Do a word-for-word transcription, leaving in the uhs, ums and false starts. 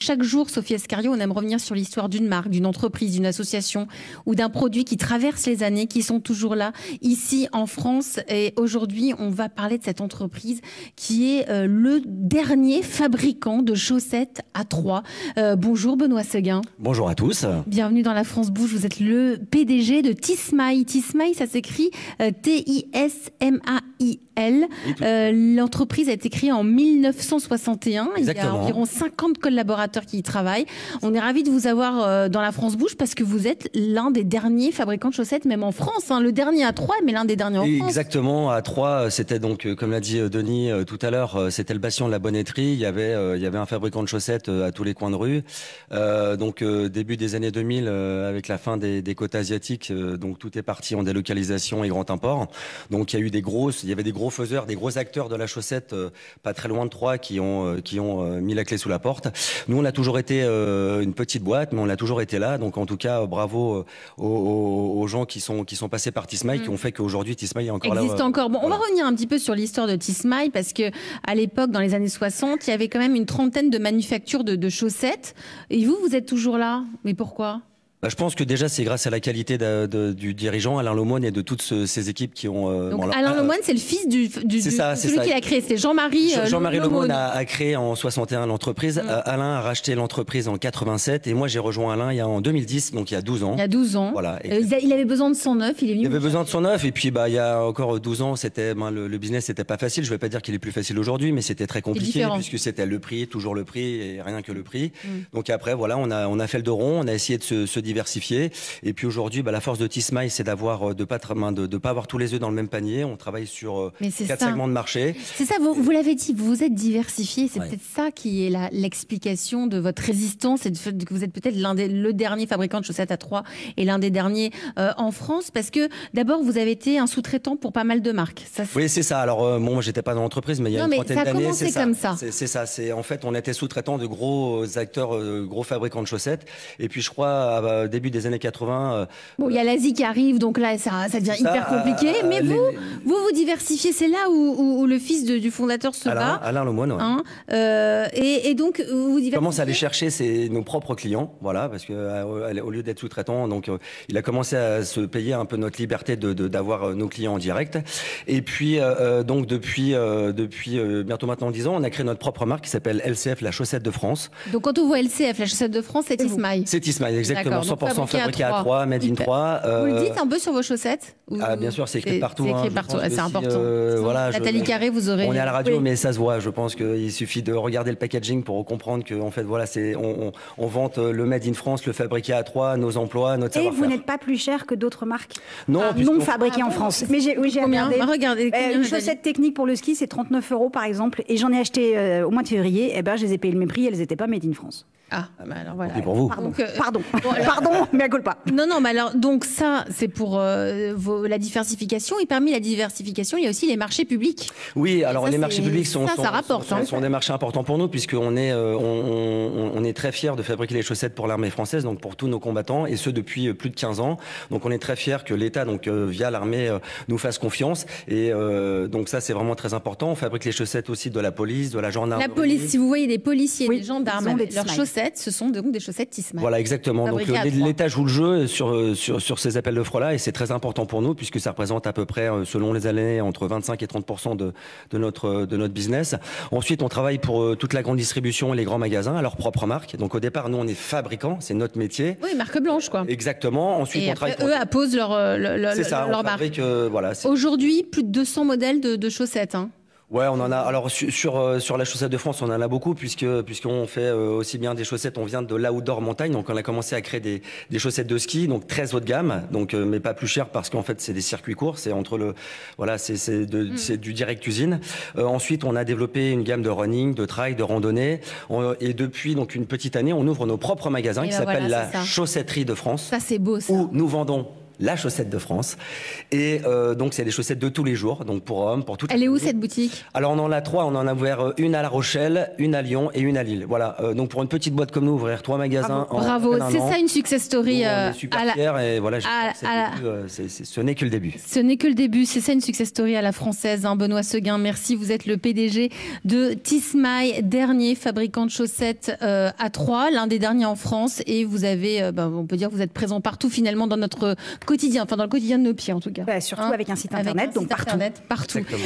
Chaque jour, Sophie Escario, on aime revenir sur l'histoire d'une marque, d'une entreprise, d'une association ou d'un produit qui traverse les années, qui sont toujours là, ici en France. Et aujourd'hui, on va parler de cette entreprise qui est euh, le dernier fabricant de chaussettes à Troyes. Euh, bonjour Benoît Seguin. Bonjour à tous. Bienvenue dans la France Bouge. Vous êtes le P D G de Tismaï. Tismaï, ça s'écrit euh, T I S M A I L. Oui, euh, L'entreprise a été créée en mille neuf cent soixante et un. Exactement. Il y a environ cinquante collaborateurs qui y travaillent. On est ravis de vous avoir euh, dans la France Bouge parce que vous êtes l'un des derniers fabricants de chaussettes, même en France. Hein. Le dernier à Troyes, mais l'un des derniers en France. Exactement. À Troyes, c'était donc, comme l'a dit Denis euh, tout à l'heure, euh, c'était le bastion de la bonneterie. Il y avait, euh, il y avait un fabricant de chaussettes euh, à tous les coins de rue. Euh, donc, euh, début des années deux mille, euh, avec la fin des, des quotas asiatiques, euh, donc tout est parti en délocalisation et grand import. Donc, il y a eu des grosses, il y avait des gros faiseurs, des gros acteurs de la chaussette, euh, pas très loin de Troyes, qui ont, euh, qui ont euh, mis la clé sous la porte. Nous, on a toujours été euh, une petite boîte, mais on a toujours été là. Donc, en tout cas, bravo euh, aux, aux, aux gens qui sont, qui sont passés par Tismaï, mmh. qui ont fait qu'aujourd'hui, Tismaï est encore Existe là. Existe encore. Bon, voilà. On va revenir un petit peu sur l'histoire de Tismaï, parce que à l'époque, dans les années soixante, il y avait quand même une trentaine de manufactures de, de chaussettes. Et vous, vous êtes toujours là. Mais pourquoi ? Bah, je pense que déjà c'est grâce à la qualité de, de, du dirigeant Alain Lemoine et de toutes ce, ces équipes qui ont. Euh, Donc bon, Alain euh, Lemoine, c'est le fils du, du, du ça, celui qui l'a créé, c'est Jean-Marie. Euh, Jean-Marie Lemoine, Lemoine a, a créé en soixante et un l'entreprise. Mmh. Euh, Alain a racheté l'entreprise en quatre-vingt-sept et moi j'ai rejoint Alain il y a en deux mille dix, donc il y a douze ans. Il y a douze ans. Voilà. Et euh, il avait besoin de son neuf, il est venu. Il avait besoin de son neuf et puis bah il y a encore douze ans, c'était ben, le, le business n'était pas facile. Je vais pas dire qu'il est plus facile aujourd'hui, mais c'était très compliqué puisque c'était le prix, toujours le prix et rien que le prix. Mmh. Donc après voilà, on a on a fait le dos rond, on a essayé de se, se diversifier et puis aujourd'hui bah, la force de Tismaï, c'est d'avoir de pas de, de pas avoir tous les œufs dans le même panier. On travaille sur quatre segments de marché. C'est ça, vous, vous l'avez dit, vous vous êtes diversifié. C'est ouais. peut-être ça qui est l'explication de votre résistance et de, que vous êtes peut-être l'un des le dernier fabricant de chaussettes à Troyes et l'un des derniers euh, en France, parce que d'abord vous avez été un sous-traitant pour pas mal de marques. Ça, oui, c'est ça. Alors euh, bon, moi j'étais pas dans l'entreprise, mais il y a non, une trentaine d'années, c'est ça. comme ça. C'est ça. C'est en fait, on était sous-traitant de gros acteurs, euh, gros fabricants de chaussettes. Et puis je crois, à, à début des années quatre-vingts. Euh, bon, il y a l'Asie qui arrive, donc là, ça, ça devient ça, hyper compliqué. Euh, mais les, vous, vous vous diversifiez. C'est là où, où, où le fils de, du fondateur se Alain, bat. Alain Lemoine, ouais. Hein, euh, et, et donc, vous vous diversifiez. Commence à aller chercher ses, nos propres clients, voilà, parce que euh, au lieu d'être sous-traitant, donc euh, il a commencé à se payer un peu notre liberté de d'avoir de, nos clients en direct. Et puis euh, donc depuis euh, depuis euh, bientôt maintenant dix ans, on a créé notre propre marque qui s'appelle L C F, la chaussette de France. Donc quand on voit L C F, la chaussette de France, c'est Tismaï. C'est Tismaï, exactement, cent pour cent fabriqué à Troyes, made in Troyes. Euh, vous le dites un peu sur vos chaussettes? Ah, bien sûr, c'est écrit partout. C'est écrit hein, partout, c'est important. Si, euh, voilà, Nathalie je, Carré, vous aurez. On est à la radio, oui. mais ça se voit. Je pense qu'il suffit de regarder le packaging pour comprendre que, en fait, voilà, c'est on, on, on vante le made in France, le fabriqué à Troyes, nos emplois, notre savoir-faire. Et vous n'êtes pas plus cher que d'autres marques non, ah, non fabriquées ah, en France. Mais j'ai oui, j'ai regardé. Ah, regardez. Euh, une chaussette technique pour le ski, c'est trente-neuf euros par exemple, et j'en ai acheté euh, au mois de février. Et ben, je les ai payés le même prix, elles n'étaient pas made in France. Ah, bah alors voilà. Et pour vous. Pardon, donc, euh, pardon, bon, alors, pardon, mais à cause pas. Non, non, mais alors, donc ça, c'est pour euh, vos, la diversification. Et parmi la diversification, il y a aussi les marchés publics. Oui, alors ça, les marchés publics sont, ça, sont, ça rapporte, sont, hein. sont des marchés importants pour nous, puisqu'on est, euh, on, on, on est très fiers de fabriquer les chaussettes pour l'armée française, donc pour tous nos combattants, et ce depuis plus de quinze ans. Donc on est très fiers que l'État, donc euh, via l'armée, euh, nous fasse confiance. Et euh, donc ça, c'est vraiment très important. On fabrique les chaussettes aussi de la police, de la gendarmerie. La police, si vous voyez des policiers, oui, des gendarmes, avec leurs chaussettes, ce sont donc des chaussettes Tismaï. Voilà, exactement. Donc l'État joue le jeu sur, sur, sur ces appels d'offres-là et c'est très important pour nous puisque ça représente à peu près, selon les années, entre vingt-cinq et trente pour cent de, de, notre, de notre business. Ensuite, on travaille pour toute la grande distribution et les grands magasins à leur propre marque. Donc au départ, nous, on est fabricants, c'est notre métier. Oui, marque blanche, quoi. Exactement. Ensuite, et on après, travaille eux apposent leur, leur, leur, ça, leur marque. Euh, voilà, aujourd'hui, plus de deux cents modèles de, de chaussettes, hein. Ouais, on en a. Alors sur sur, sur la chaussette de France, on en a beaucoup puisque puisqu'on fait euh, aussi bien des chaussettes. On vient de l'outdoor montagne, donc on a commencé à créer des des chaussettes de ski, donc très haut de gamme, donc euh, mais pas plus cher parce qu'en fait c'est des circuits courts, c'est entre le voilà, c'est c'est de mm. c'est du direct usine. Euh, ensuite, on a développé une gamme de running, de trail, de randonnée, on, et depuis donc une petite année, on ouvre nos propres magasins et qui ben s'appellent voilà, la ça. Chaussetterie de France. Ça c'est beau ça. Où nous vendons la chaussette de France. Et euh, donc, c'est des chaussettes de tous les jours, donc pour hommes, pour toutes. Elle est où cette boutique? Alors, on en a trois. On en a ouvert une à La Rochelle, une à Lyon et une à Lille. Voilà. Euh, donc, pour une petite boîte comme nous, ouvrir trois magasins. Bravo. En C'est ça une success story. Nous, on euh, est super à la... fiers et voilà. à, c'est à début, euh, c'est, c'est, ce n'est que le début. Ce n'est que le début. C'est ça une success story à la française. Hein. Benoît Seguin, merci. Vous êtes le P D G de Tismaï, dernier fabricant de chaussettes euh, à Troyes, l'un des derniers en France. Et vous avez, euh, ben, on peut dire, que vous êtes présent partout finalement dans notre quotidien, enfin dans le quotidien de nos pieds en tout cas. Bah, surtout hein avec un site avec internet, un donc site partout. internet, partout. Exactement.